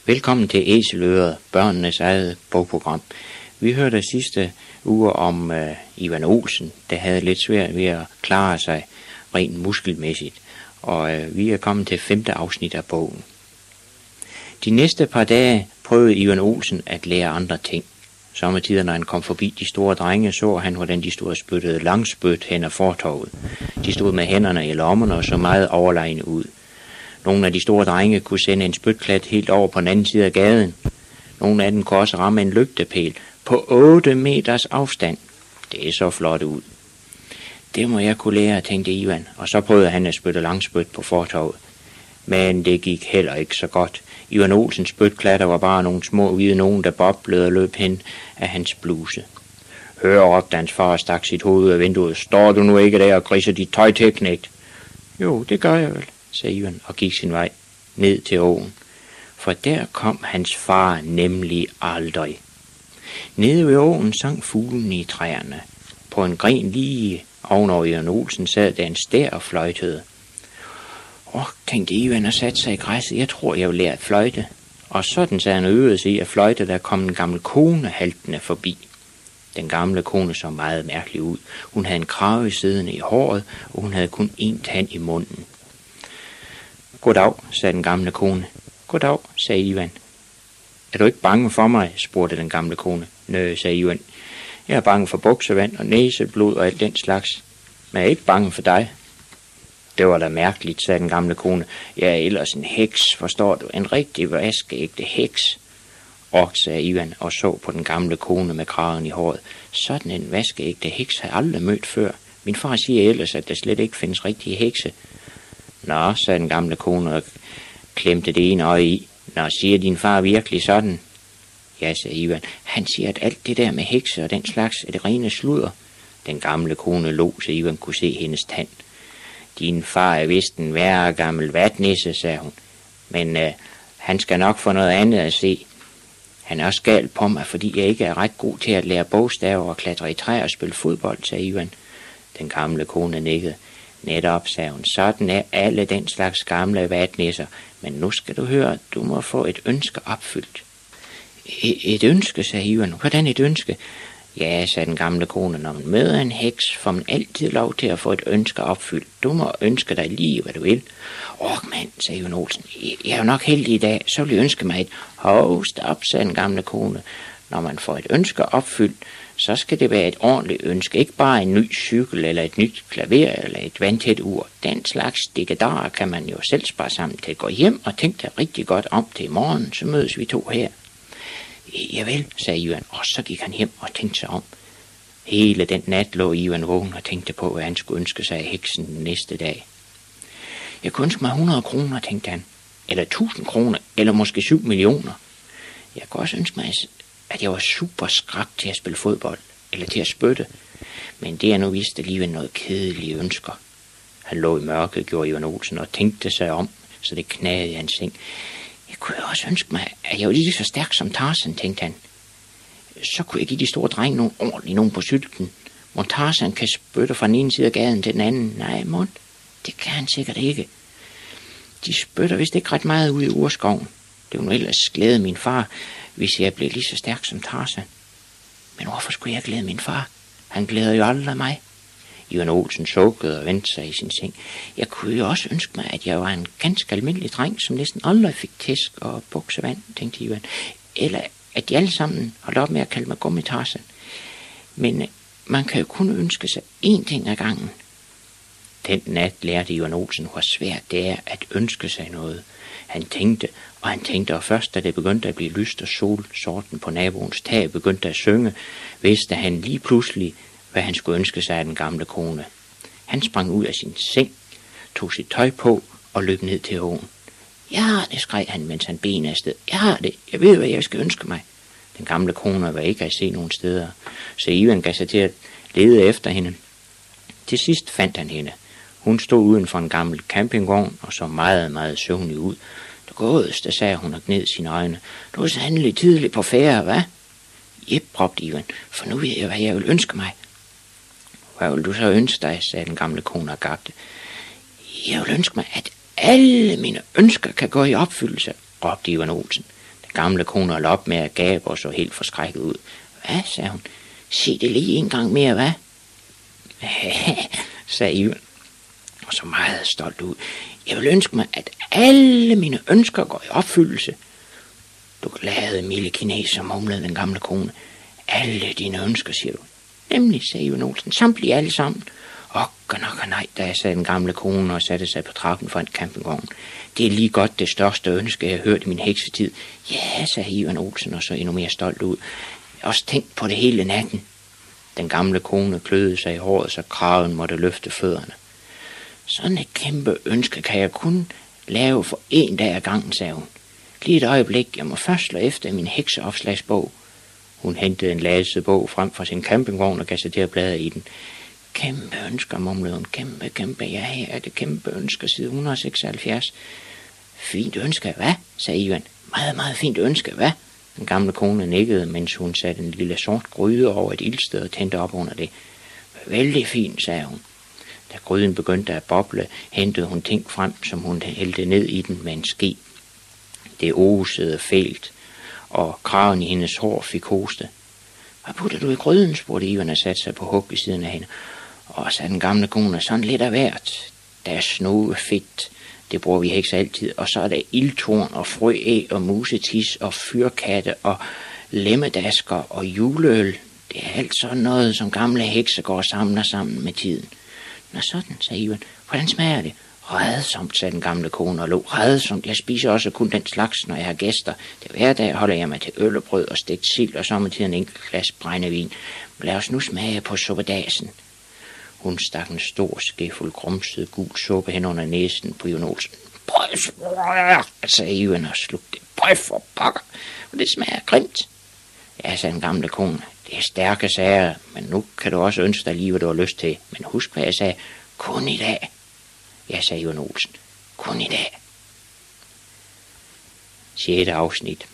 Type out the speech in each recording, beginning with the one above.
Velkommen til Æseløret, børnenes eget bogprogram. Vi hørte sidste uge om Ivan Olsen, der havde lidt svært ved at klare sig rent muskelmæssigt. Og vi er kommet til 5. afsnit af bogen. De næste par dage prøvede Ivan Olsen at lære andre ting. Sommetider, når han kom forbi de store drenge, så han, hvordan de stod og spyttede langspyt hen ad fortovet. De stod med hænderne i lommerne og så meget overlegne ud. Nogle af de store drenge kunne sende en spytklat helt over på den anden side af gaden. Nogle af dem kunne også ramme en lygtepæl på 8 meters afstand. Det er så flot ud. Det må jeg kunne lære, tænkte Ivan, og så prøvede han at spytte langspyt på fortovet. Men det gik heller ikke så godt. Ivan Olsens spytklatter var bare nogle små hvide nogen, der boblede og løb hen af hans bluse. Hør op, da hans far stak sit hoved af vinduet. Står du nu ikke der og griser dit tøj til, knægt? Jo, det gør jeg vel, sagde Ivan og gik sin vej ned til åen. For der kom hans far nemlig aldrig. Nede ved åen sang fuglen i træerne. På en gren lige ovenover Ivan Olsen sad der en stær og fløjtede. Tænkte Ivan og satte sig i græsset. Jeg tror, jeg vil lære at fløjte. Og sådan sagde han og øvede sig i at fløjte, der kom en gammel kone haltende forbi. Den gamle kone så meget mærkelig ud. Hun havde en krave siddende i håret, og hun havde kun én tand i munden. Goddag, sagde den gamle kone. Goddag, sagde Ivan. Er du ikke bange for mig, spurgte den gamle kone. Nø, sagde Ivan. Jeg er bange for buksevand og næseblod og alt den slags. Men jeg er ikke bange for dig. Det var da mærkeligt, sagde den gamle kone. Jeg er ellers en heks, forstår du? En rigtig vaskeægte heks. Sagde Ivan og så på den gamle kone med kraven i håret. Sådan en vaskeægte heks har jeg aldrig mødt før. Min far siger ellers, at der slet ikke findes rigtige hekse. Nå, sagde den gamle kone og klemte det ene øje i. Nå, siger din far virkelig sådan? Ja, sagde Ivan. Han siger, at alt det der med hekse og den slags er det rene sludder. Den gamle kone lå, så Ivan kunne se hendes tand. Din far er vist en værre gammel vatnisse, sagde hun. Men han skal nok få noget andet at se. Han er også gal på mig, fordi jeg ikke er ret god til at lære bogstaver og klatre i træer og spille fodbold, sagde Ivan. Den gamle kone nikkede. Netop, sagde hun, sådan er alle den slags gamle vatnisser. Men nu skal du høre, du må få et ønske opfyldt. Et ønske, sagde Ivan. Hvordan et ønske? Ja, sagde den gamle kone, når man møder en heks, får man altid lov til at få et ønske opfyldt. Du må ønske dig lige, hvad du vil. Mand, sagde Ivan Olsen, jeg er jo nok heldig i dag, så vil jeg ønske mig et. Stop, sagde den gamle kone. Når man får et ønske opfyldt, så skal det være et ordentligt ønske. Ikke bare en ny cykel, eller et nyt klaver, eller et vandtæt ur. Den slags dikkedarer kan man jo selv spare sammen til. Gå hjem og tænk dig rigtig godt om til i morgen, så mødes vi to her. Javel, sagde Ivan, og så gik han hjem og tænkte sig om. Hele den nat lå Ivan vågen og tænkte på, hvad han skulle ønske sig af heksen den næste dag. Jeg kunne ønske mig 100 kroner, tænkte han. Eller 1000 kroner, eller måske 7 millioner. Jeg kunne også ønske mig, at jeg var super skrap til at spille fodbold, eller til at spytte. Men det er nu vist alligevel noget kedelige ønsker. Han lå i mørket, gjorde Ivan Olsen, og tænkte sig om, så det knagede i hans seng. Jeg kunne også ønske mig, at jeg var lige så stærk som Tarzan, tænkte han. Så kunne jeg give de store drenge nogen på cyklen. Mon Tarzan kan spytte fra den ene side af gaden til den anden. Nej, det kan han sikkert ikke. De spytter vist ikke ret meget ud i urskoven. Det ville nu ellers glæde min far, hvis jeg blev lige så stærk som Tarzan. Men hvorfor skulle jeg glæde min far? Han glæder jo aldrig mig. Ivan Olsen sukkede og vendte sig i sin seng. Jeg kunne jo også ønske mig, at jeg var en ganske almindelig dreng, som næsten aldrig fik tæsk og buksevand, tænkte Ivan. Eller at de alle sammen holdt op med at kalde mig Gummi-Tarzan. Men man kan jo kun ønske sig én ting ad gangen. Den nat lærte Ivan Olsen, hvor svært det er at ønske sig noget. Han tænkte, og først da det begyndte at blive lyst og solsorten på naboens tag begyndte at synge, vidste han lige pludselig, hvad han skulle ønske sig af den gamle kone. Han sprang ud af sin seng, tog sit tøj på og løb ned til åen. Jeg har det, skreg han, mens han benede afsted. Jeg har det. Jeg ved, hvad jeg skal ønske mig. Den gamle kone var ikke at se nogen steder, så Ivan gav sig til at lede efter hende. Til sidst fandt han hende. Hun stod uden for en gammel campingvogn og så meget, meget søvnig ud. Du godeste, sagde hun og gned sine øjne. Du er sandelig tidligt på færre, hva'? Jep, råbte Ivan, for nu ved jeg, hvad jeg vil ønske mig. Hvad vil du så ønske dig, sagde den gamle kone og gabte. Jeg vil ønske mig, at alle mine ønsker kan gå i opfyldelse, råbte Ivan Olsen. gamle kone holdt op med at gabe og så helt forskrækket ud. Hvad, sagde hun. Sig det lige en gang mere, hvad? sagde Ivan, og så meget stolt ud. Jeg vil ønske mig, at alle mine ønsker går i opfyldelse. Du glade, milde kineser, mumlede den gamle kone. Alle dine ønsker, siger du. Nemlig, sagde Ivan Olsen, samtlige alle sammen. Nok nej, da sagde den gamle kone og satte sig på trappen for en campingvogn. Det er lige godt det største ønske, jeg har hørt i min heksetid. Ja, sagde Ivan Olsen, og så endnu mere stolt ud. Jeg har også tænkt på det hele natten. Den gamle kone kløede sig i håret, så kraven måtte løfte fødderne. Sådan et kæmpe ønske kan jeg kun lave for en dag ad gangen, sagde hun. Lige et øjeblik, jeg må først slå efter min hekseopslagsbog. Hun hentede en ladelsebog frem fra sin campingvogn og gav sig til at bladre i den. Kæmpe ønsker, mumlede hun. Kæmpe, ja, her er det kæmpe ønsker, side 176. Fint ønske, hvad? sagde Ivan. Meget, meget fint ønske, hvad? Den gamle kone nikkede, mens hun satte en lille sort gryde over et ildsted og tændte op under det. Vældig fint, sagde hun. Da gryden begyndte at boble, hentede hun ting frem, som hun hældte ned i den med en ske. Det osede fælt, og kraven i hendes hår fik hoste. Hvad putter du i gryden, spurgte Ivan og satte sig på hug ved siden af hende. Og sagde den gamle kone, sådan lidt af hvert. Der er snovefedt, det bruger vi hekser altid, og så er der ildtorn og frøæg og musetis og fyrkatte og lemmedasker og juleøl. Det er alt sådan noget, som gamle hekser går og samler sammen med tiden. Nå sådan, sagde Ivan. Hvordan smager det? Rædsomt, sagde den gamle kone og lå. Rædsomt, jeg spiser også kun den slags, når jeg har gæster. Det hver dag holder jeg mig til øl og brød og stegt sild og samtidig en enkelt glas brændevin. Lad os nu smage på suppedasen. Hun stak en stor skefuld grumset gul suppe hen under næsen på Ivan Olsen. Prøv, sagde Ivan og slugte. Prøv for pokker, det smager grimt. Ja, sagde den gamle kone. Det er stærke sager, men nu kan du også ønske dig lige, hvad du har lyst til. Men husk, hvad jeg sagde. Kun i dag. Ja, sagde Ivan Olsen. Kun i dag. 6. afsnit.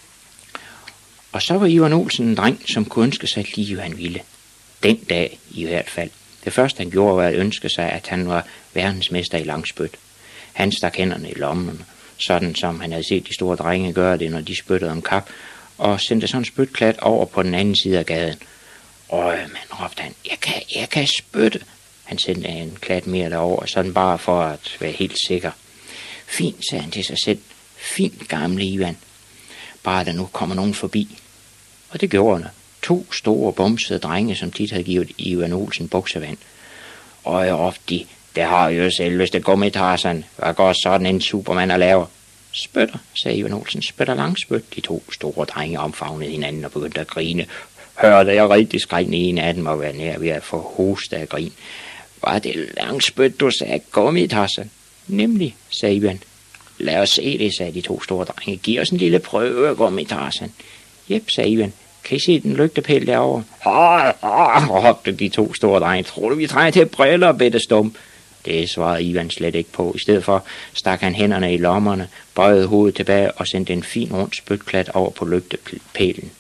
Og så var Ivan Olsen en dreng, som kunne ønske sig lige, hvad han ville. Den dag i hvert fald. Det første han gjorde var at ønske sig, at han var verdensmester i langspyt. Han stak hænderne i lommen, sådan som han havde set de store drenge gøre det, når de spyttede om kap, og sendte sådan en spytklat over på den anden side af gaden. Man råbte han, jeg kan spytte. Han sendte en klat mere derover, sådan bare for at være helt sikker. Fint, sagde han til sig selv. Fint, gamle Ivan. Bare der nu kommer nogen forbi. Og det gjorde han. 2 store bumsede drenge, som tit havde givet Ivan Olsen buksevand. Og jeg råbte de, det har jo selv, hvis det går med Tarzan. Hvad går sådan en Superman at lave? Spytter, sagde Ivan Olsen. Spytter langspyt. De 2 store drenge omfavnede hinanden og begyndte at grine. Hørte jeg rigtig skrækken i en af dem og være nær ved at få hoste af grin. Var det langspyt, du sagde, gummi, Tarzan? Nemlig, sagde Ivan. Lad os se det, sagde de 2 store drenge. Giv os en lille prøve, gummi, Tarzan. Jep, sagde Ivan. Kan I se den lygtepæl derovre? Råbte de 2 store drenge. Tror du, vi trænger til briller, bitte stump? Det svarede Ivan slet ikke på. I stedet for stak han hænderne i lommerne, bøjede hovedet tilbage og sendte en fin rund spytklat over på lygtepælen.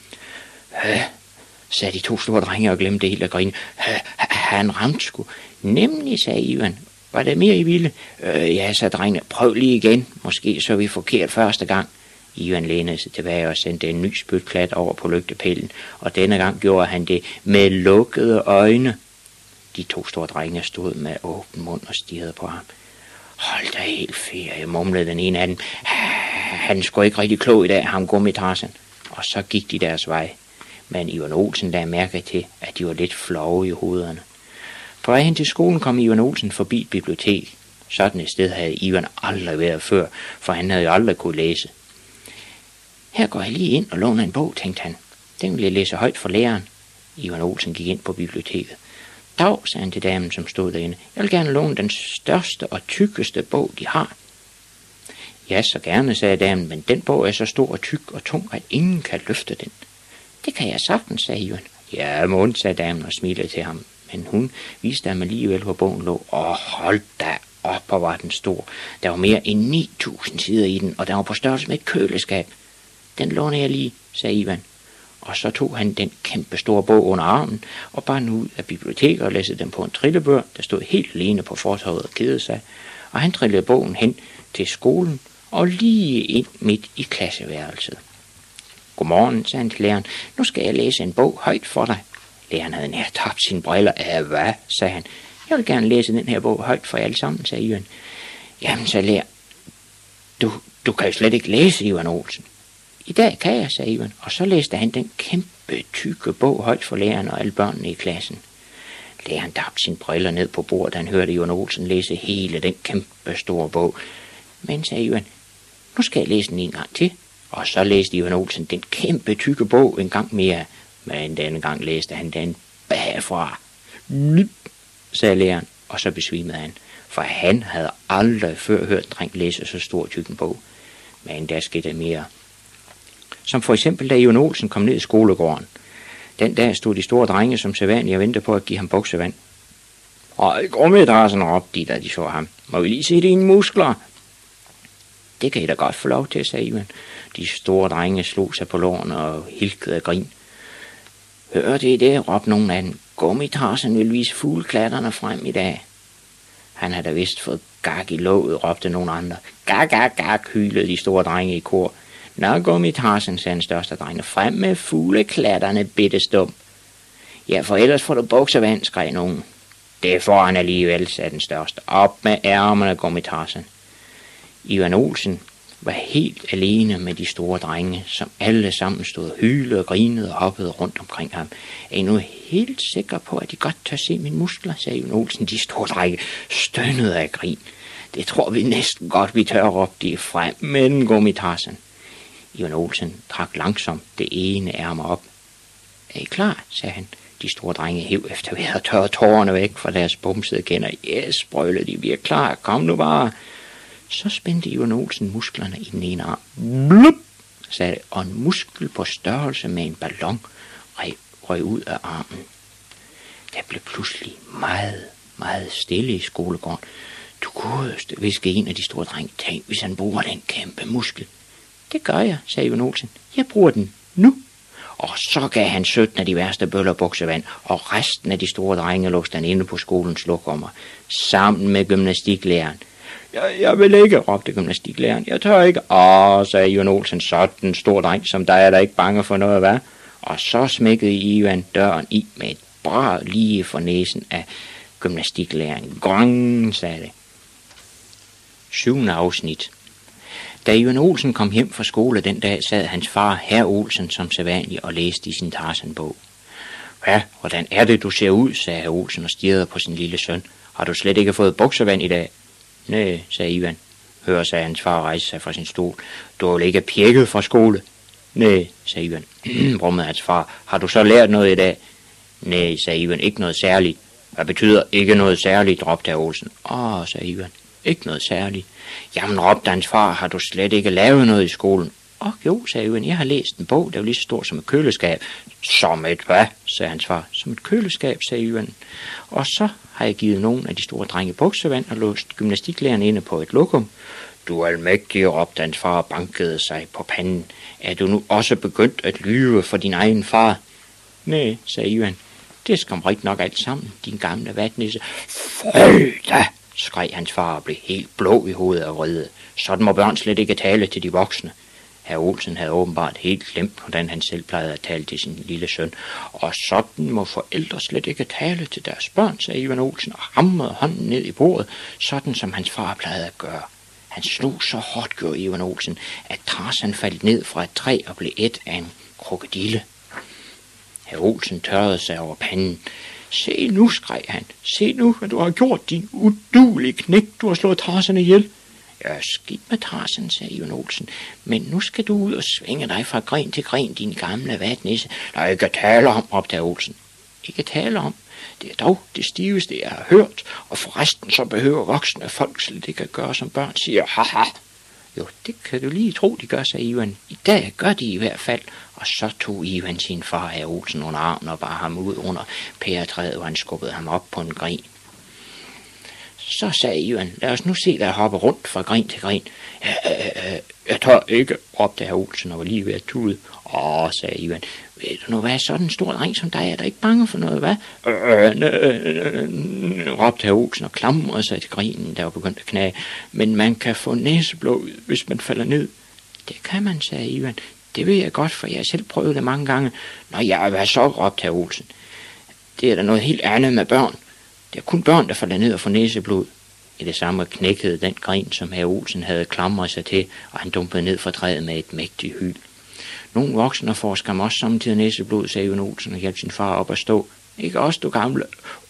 Sagde de 2 store drenge og glemte helt at grine. Han ramte sgu. Nemlig, sagde Ivan. Var det mere I ville? Ja, sagde drengene. Prøv lige igen. Måske så vi forkert første gang. Ivan lænede sig tilbage og sendte en ny spytklat over på lygtepælen, og denne gang gjorde han det med lukkede øjne. De 2 store drenge stod med åben mund og stirrede på ham. Hold da helt ferie, mumlede den ene af dem. Han skulle ikke rigtig klog i dag, ham gummi Tarzan. Og så gik de deres vej. Men Ivan Olsen lagde mærke til, at de var lidt flove i hovederne. På vej hen til skolen kom Ivan Olsen forbi et bibliotek. Sådan et sted havde Ivan aldrig været før, for han havde jo aldrig kunne læse. Her går jeg lige ind og låner en bog, tænkte han. Den vil jeg læse højt for læreren. Ivan Olsen gik ind på biblioteket. Dag, sagde han til damen, som stod derinde. Jeg vil gerne låne den største og tykkeste bog, de har. Ja, så gerne, sagde damen, men den bog er så stor og tyk og tung, at ingen kan løfte den. Det kan jeg sagtens, sagde Ivan. Ja, mund, sagde damen og smilede til ham. Men hun viste ham alligevel, hvor bogen lå. Hold da op, hvor var den stor. Der var mere end 9.000 sider i den, og der var på størrelse med et køleskab. Den låner jeg lige, sagde Ivan. Og så tog han den kæmpe store bog under armen og bar den ud af biblioteket og læste den på en trillebør, der stod helt alene på fortovet og kedede sig. Og han trillede bogen hen til skolen og lige ind midt i klasseværelset. Godmorgen, sagde han til læreren. Nu skal jeg læse en bog højt for dig. Læreren havde nær tabt sine briller. Hvad, sagde han. Jeg vil gerne læse den her bog højt for jer alle sammen, sagde Ivan. Jamen, sagde lærer. Du kan jo slet ikke læse, Ivan Olsen. I dag kan jeg, sagde Ivan, og så læste han den kæmpe tykke bog højt for læreren og alle børnene i klassen. Læreren dabte sine briller ned på bordet, da han hørte Ivan Olsen læse hele den kæmpe store bog. Men, sagde Ivan, nu skal jeg læse den en gang til. Og så læste Ivan Olsen den kæmpe tykke bog en gang mere, men denne gang læste han den bagfra. Nip, sagde læreren, og så besvimede han, for han havde aldrig før hørt en dreng læse så stor tykken bog. Men der skete mere. Som for eksempel, da Ivan Olsen kom ned i skolegården. Den dag stod de store drenge som sædvanligt og ventede på at give ham buksevand. Og Grummedrassen råbte de, da de så ham. Må vi lige se dine muskler? Det kan I da godt få lov til, sagde Ivan. De store drenge slog sig på lårene og hilkede af grin. Hørte I det, råbte nogen af dem. Gummitarsen vil vise fugleklatterne frem i dag. Han havde da vist fået gak i låget, råbte nogle andre. Gak, gak, gak, hylede de store drenge i kor. Nå, Gummitarsen, sagde den største drenge. Frem med fugleklatterne, bitte stum. Ja, for ellers får du buksevand, skreg nogen. Det får han alligevel, sagde den største. Op med ærmerne, Gummitarsen. Ivan Olsen var helt alene med de store drenge, som alle sammen stod og hylede og grinede og hoppede rundt omkring ham. Er I nu helt sikker på, at I godt tør se mine muskler, sagde Ivan Olsen. De store drenge stønnede af grin. Det tror vi næsten godt, vi tør, råbte de frem med den, Gummitarsen. Ivan Olsen trak langsomt det ene ærme op. Er I klar, sagde han. De store drenge hev efter ved at tørre tårerne væk fra deres bumsede kender. Yes, brølede de, vi er klar, kom nu bare. Så spændte Ivan Olsen musklerne i den ene arm. Blup, sagde det, og en muskel på størrelse med en ballon røg ud af armen. Der blev pludselig meget, meget stille i skolegården. Du godeste, viskede en af de store drenge. Tænk, hvis han bruger den kæmpe muskel. Det gør jeg, sagde Ivan Olsen. Jeg bruger den nu. Og så gav han 17 af de værste bøller buksevand, og resten af de store drenge låste han inde på skolens lokummer, sammen med gymnastiklæreren. Jeg vil ikke, råbte gymnastiklæreren. Jeg tør ikke. Sagde Ivan Olsen, sådan stor dreng som dig er der ikke bange for noget, hvad? Og så smækkede Ivan døren i med et brag lige for næsen af gymnastiklæreren. Gong, sagde det. 7. afsnit. Da Ivan Olsen kom hjem fra skole den dag, sad hans far, herr Olsen, som sædvanligt og læste i sin Tarzan-bog. Hvad, hvordan er det, du ser ud, sagde herr Olsen og stirrede på sin lille søn. Har du slet ikke fået buksevand i dag? Nej, sagde Ivan. Hør, sagde hans far og rejste sig fra sin stol. Du har vel ikke pjekket fra skole? Nej, sagde Ivan. Brummede hans far. Har du så lært noget i dag? Nej, sagde Ivan. Ikke noget særligt. Hvad betyder ikke noget særligt, råbte herr Olsen. Sagde Ivan. Ikke noget særligt. Jamen, råbte hans far, har du slet ikke lavet noget i skolen? Jo, sagde Ivan, jeg har læst en bog, der var lige så stor som et køleskab. Som et hvad, sagde hans far. Som et køleskab, sagde Ivan. Og så har jeg givet nogen af de store drenge buksevand og låst gymnastiklæreren inde på et lokum. Du er almægtig, råbte hans far og bankede sig på panden. Er du nu også begyndt at lyve for din egen far? Nej, sagde Ivan. Det skal rigtig nok alt sammen, din gamle vatnisse. Føj da, skreg hans far og blev helt blå i hovedet af vrede. Sådan må børn slet ikke tale til de voksne. Herr Olsen havde åbenbart helt glemt, hvordan han selv plejede at tale til sin lille søn. Og sådan må forældre slet ikke tale til deres børn, sagde Ivan Olsen og hamrede hånden ned i bordet, sådan som hans far plejede at gøre. Han slog så hårdt, gjorde Ivan Olsen, at Tarzan faldt ned fra et træ og blev ædt af en krokodille. Herr Olsen tørrede sig over panden. Se nu, skreg han. Se nu, hvad du har gjort, din uduelige knægt. Du har slået Tarzan ihjel. Ja, skidt med Tarzan, sagde Ivan Olsen. Men nu skal du ud og svinge dig fra gren til gren, din gamle vatnisse. Der ikke tale om, råbte herr Olsen. Ikke tale om? Det er dog det stiveste, jeg har hørt. Og forresten så behøver voksne folk slet ikke at gøre, som børn siger. Haha. Jo, det kan du lige tro, de gør, sagde Ivan. I dag gør de i hvert fald. Og så tog Ivan sin far, herr Olsen, under armen og bar ham ud under pæretræet, og han skubbede ham op på en gren. Så sagde Ivan, lad os nu se dig hoppe rundt fra gren til gren. Jeg tør ikke, råbte herr Olsen og var lige ved at tude. Sagde Ivan, ved du nu hvad, sådan en stor dreng som dig, er der ikke bange for noget, hvad? Råbte herr Olsen og klamrede sig til grenen, der var begyndt at knage. Men man kan få næseblod, hvis man falder ned. Det kan man, sagde Ivan. Det ved jeg godt, for jeg har selv prøvet det mange gange. Nå ja, hvad så, råbte herr Olsen. Det er da noget helt andet med børn. Det er kun børn, der falder ned og får næseblod. I det samme knækkede den gren, som herr Olsen havde klamret sig til, og han dumpede ned fra træet med et mægtigt hyl. Nogle voksne får skam også samtidig næseblod, sagde Ivan Olsen og hjalp sin far op at stå. Ikke også, du gamle?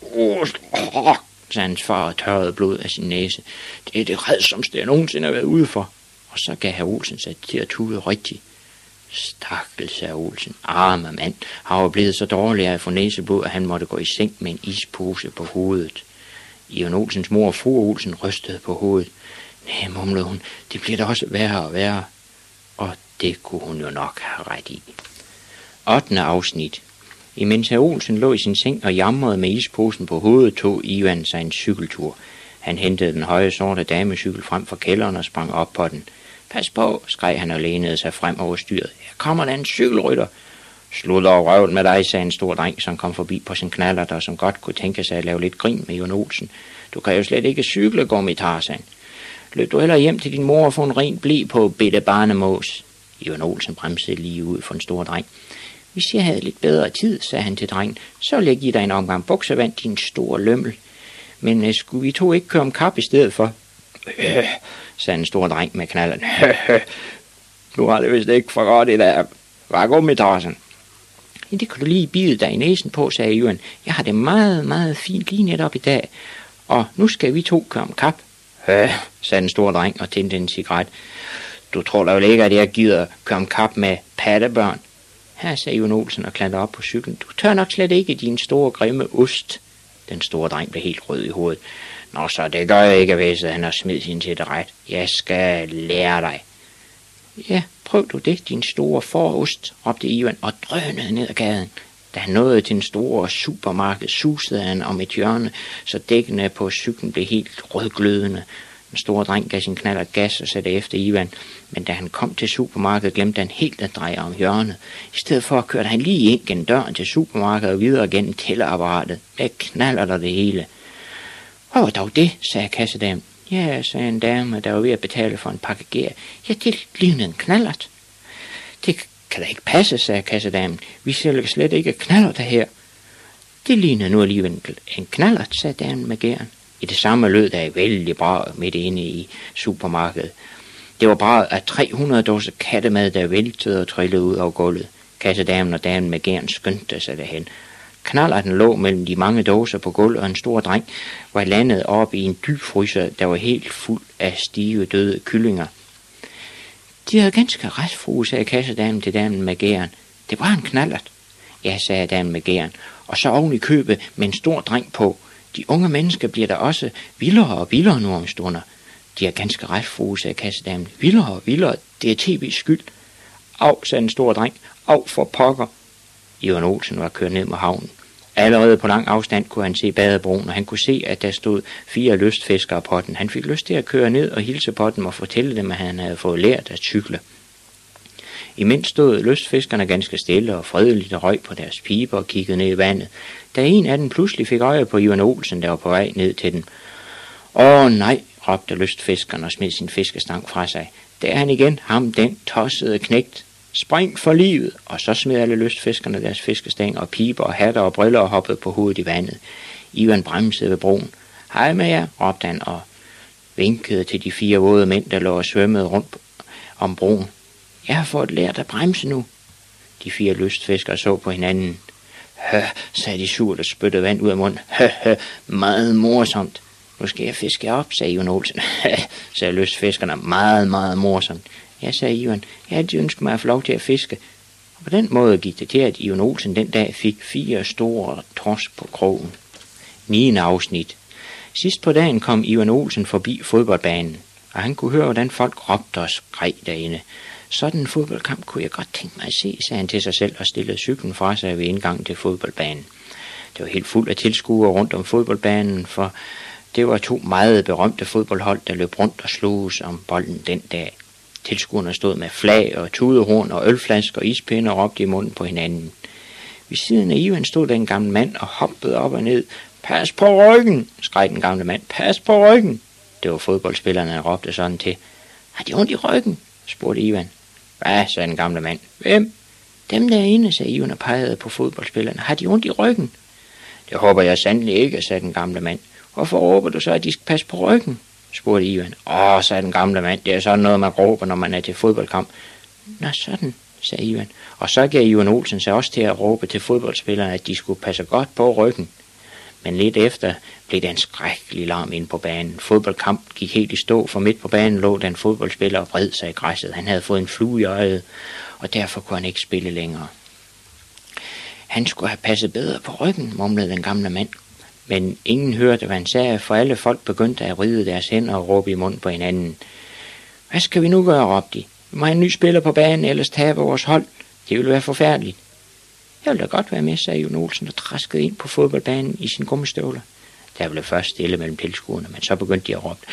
Sagde hans far og tørrede blod af sin næse. Det er det redsomste, jeg nogensinde har været ude for. Og så gav herr Olsen sig til at tude rigtigt. Stakkels herr Olsen, arme mand, har jo blevet så dårlig af at få næseblod, at han måtte gå i seng med en ispose på hovedet. Ivan Olsens mor og fru Olsen rystede på hovedet. Nej, mumlede hun, det bliver da også værre og værre. Og det kunne hun jo nok have ret i. 8. afsnit. Imens herr Olsen lå i sin seng og jamrede med isposen på hovedet, tog Ivan sig en cykeltur. Han hentede den høje sorte damecykel frem fra kælderen og sprang op på den. Pas på, skreg han og lænede sig frem over styret. Her kommer der en cykelrytter. Slud og røvl med dig, sagde en stor dreng, som kom forbi på sin knallert, og som godt kunne tænke sig at lave lidt grin med Ivan Olsen. Du kan jo slet ikke cykle, Gummi Tarzan. Løb du heller hjem til din mor og få en ren ble på, bitte barnemås. Ivan Olsen bremsede lige ud for en stor dreng. Hvis jeg havde lidt bedre tid, sagde han til drengen, så læg I dig en omgang buksevand, din store lømmel. Men skulle vi to ikke køre om kap i stedet for? Sagde en stor dreng med knalleren. Nu har det vist ikke for godt i dag. Hvad går med Tarzan? Ja, det kan du lige bide dig i næsen på, sagde Ivan. Jeg har det meget, meget fint lige netop i dag. Og nu skal vi to køre om kap. Sagde den store dreng og tændte en cigaret. Du tror da jo ikke, at jeg gider køre om kap med pattebørn? Her, sagde Ivan Olsen og klatrede op på cyklen. Du tør nok slet ikke din store grimme ost. Den store dreng blev helt rød i hovedet. Nå, så det gør jeg ikke, væsede han og smed sin til det ret. Jeg skal lære dig. Ja, prøv du det, din store forost, råbte Ivan og drønede ned ad gaden. Da han nåede til den store supermarked, susede han om et hjørne, så dækkene på cyklen blev helt rødglødende. Den store dreng gav sin knaller gas og satte efter Ivan, men da han kom til supermarkedet, glemte han helt at dreje om hjørnet. I stedet for kørte han lige ind gennem døren til supermarkedet og videre gennem tællerapparatet med knaller der det hele. Hvad var dog det, sagde kassedamen. Ja, sagde en dame, der var ved at betale for en pakke gær. Ja, det lignede en knallert. Det kan da ikke passe, sagde kassedamen. Vi sælger slet ikke knaller der her. Det lignede nu alligevel en knallert, sagde damen med gæren. I det samme lød der vældig brag midt inde i supermarkedet. Det var brag af 300 dåser kattemad, der væltede og trillede ud af gulvet. Kassedamen og damen med gæren skyndte sig derhen. Knallerten lå mellem de mange dåser på gulvet, og en stor dreng var landet op i en dybfryser, der var helt fuld af stive døde kyllinger. De havde ganske ret, fru, sagde kassedamen til damen med gæren. Det var en knallert. Ja, sagde damen med gæren, og så oven i købet med en stor dreng på. De unge mennesker bliver der også vildere og vildere nu om stunder. De har ganske ret, fru, sagde kassedamen. Vildere og vildere, det er tv's skyld. Au, sagde en stor dreng. Au for pokker. Ivan Olsen var kørt ned mod havnen. Allerede på lang afstand kunne han se badebroen, og han kunne se, at der stod 4 lystfiskere på den. Han fik lyst til at køre ned og hilse på dem og fortælle dem, at han havde fået lært at cykle. Imens stod lystfiskerne ganske stille og fredeligt og røg på deres piber og kiggede ned i vandet, da en af dem pludselig fik øje på Ivan Olsen, der var på vej ned til den. Nej, råbte lystfiskeren og smed sin fiskestang fra sig. Der er han igen, ham den tossede knægt. Spring for livet, og så smed alle lystfiskerne deres fiskestang og piber og hatter og briller og hoppede på hovedet i vandet. Ivan bremsede ved broen. Hej med jer, råbte han og vinkede til de 4 våde mænd, der lå og svømmede rundt om broen. Jeg har fået lært at bremse nu. De 4 lystfiskere så på hinanden. Sagde de surt og spyttede vand ud af munden. Meget morsomt. Nu skal jeg fiske op, sagde Ivan Olsen. Sagde lystfiskerne. Meget, meget morsomt. Ja, sagde Ivan. Jeg havde ønsket mig at få lov til at fiske. Og på den måde gik det til, at Ivan Olsen den dag fik 4 store torsk på krogen. 9. afsnit. Sidst på dagen kom Ivan Olsen forbi fodboldbanen, og han kunne høre, hvordan folk råbte og skreg derinde. Sådan en fodboldkamp kunne jeg godt tænke mig at se, sagde han til sig selv og stillede cyklen fra sig ved indgangen til fodboldbanen. Det var helt fuldt af tilskuere rundt om fodboldbanen, for Det var 2 meget berømte fodboldhold, der løb rundt og sloges om bolden den dag. Tilskuerne stod med flag og tudehorn og ølflasker og ispinde og råbte i munden på hinanden. Ved siden af Ivan stod der en gammel mand og hoppede op og ned. Pas på ryggen, skreg den gamle mand. Pas på ryggen. Det var fodboldspillerne, der råbte sådan til. Har de ondt i ryggen? Spurgte Ivan. Hvad, sagde den gamle mand. Hvem? Dem derinde, sagde Ivan og pegede på fodboldspillerne. Har de ondt i ryggen? Det håber jeg sandelig ikke, sagde den gamle mand. Hvorfor råber du så, at de skal passe på ryggen? Spurgte Ivan. Sagde den gamle mand, det er sådan noget, man råber, når man er til fodboldkamp. Nå, sådan, sagde Ivan. Og så gav Ivan Olsen sig også til at råbe til fodboldspillerne, at de skulle passe godt på ryggen. Men lidt efter blev der en skrækkelig larm inde på banen. Fodboldkamp gik helt i stå, for midt på banen lå der en fodboldspiller og vred sig i græsset. Han havde fået en flue i øjet, og derfor kunne han ikke spille længere. Han skulle have passet bedre på ryggen, mumlede den gamle mand. Men ingen hørte, hvad han sagde, for alle folk begyndte at vride deres hænder og råbe i munden på hinanden. Hvad skal vi nu gøre, råbte de. Vi må have en ny spiller på banen, ellers tabe vores hold. Det ville være forfærdeligt. Jeg ville da godt være med, sagde Ivan Olsen og traskede ind på fodboldbanen i sin gummistøvler. Der blev først stille mellem tilskuerne, men så begyndte de at råbe.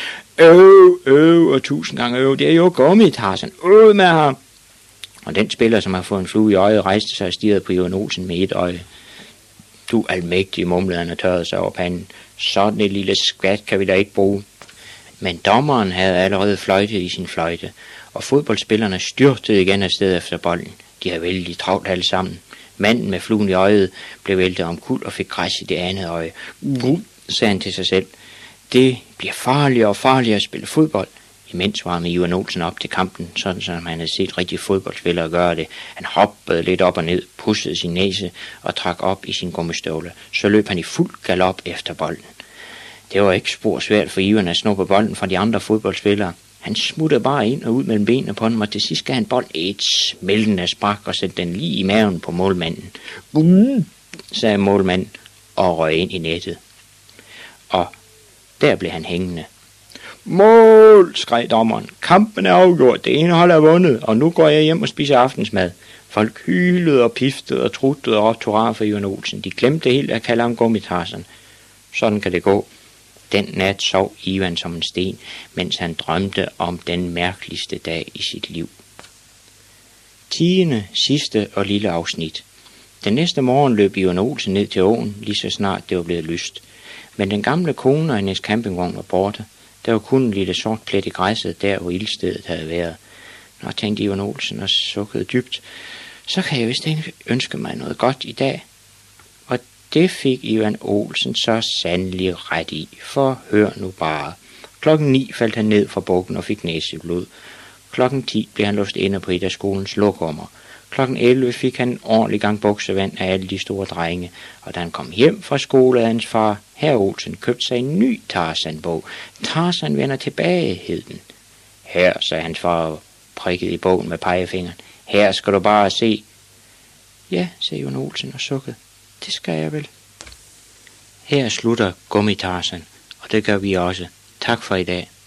Og 1000 gange det er jo gummi, Tarzan. Ud med ham. Og den spiller, som har fået en flue i øjet, rejste sig og stirrede på Ivan Olsen med et øje. Du almægtige, mumlede han og tørrede sig over panden. Sådan et lille skvat kan vi da ikke bruge. Men dommeren havde allerede fløjtet i sin fløjte, og fodboldspillerne styrtede igen afsted efter bolden. De havde vældig travlt alle sammen. Manden med fluen i øjet blev væltet omkuld og fik græs i det andet øje. Sagde han til sig selv. Det bliver farligere og farligere at spille fodbold. Imens varmede Ivan Olsen op til kampen, sådan som han havde set rigtige fodboldspillere gøre det. Han hoppede lidt op og ned, pudsede sin næse og trak op i sin gummistøvle. Så løb han i fuld galop efter bolden. Det var ikke spor svært for Ivan at snuppe bolden fra de andre fodboldspillere. Han smuttede bare ind og ud mellem benene på ham, og til sidst gav han bolden et smeltende spark og sætte den lige i maven på målmanden. Sagde målmanden og røg ind i nettet. Og der blev han hængende. Mål, skreg dommeren. Kampen er afgjort, det ene hold er vundet, og nu går jeg hjem og spiser aftensmad. Folk hylede og piftede og truttede og råbte hurra for Ivan Olsen. De glemte helt at kalde ham Gummi-Tarzan. Sådan kan det gå. Den nat sov Ivan som en sten, mens han drømte om den mærkeligste dag i sit liv. 10. sidste og lille afsnit. Den næste morgen løb Ivan Olsen ned til åen, lige så snart det var blevet lyst. Men den gamle kone og hendes campingvogn var borte. Der var kun en lille sort plet i græsset, der hvor ildstedet havde været. Nå, tænkte Ivan Olsen og sukkede dybt. Så kan jeg vist ikke ønske mig noget godt i dag. Og det fik Ivan Olsen så sandelig ret i, for hør nu bare. 9:00 faldt han ned fra bukken og fik næseblod. 10:00 blev han låst inde på et af skolens lokummer. 11:00 fik han en ordentlig gang buksevand af alle de store drenge, og da han kom hjem fra skole af hans far, Herr Olsen, købte sig en ny Tarzan-bog. Tarzan vender tilbage, hed den. Her, sagde hans far og prikkede i bogen med pegefingeren. Her skal du bare se. Ja, sagde Ivan Olsen og sukkede. Det skal jeg vel. Her slutter Gummi-Tarzan, og det gør vi også. Tak for i dag.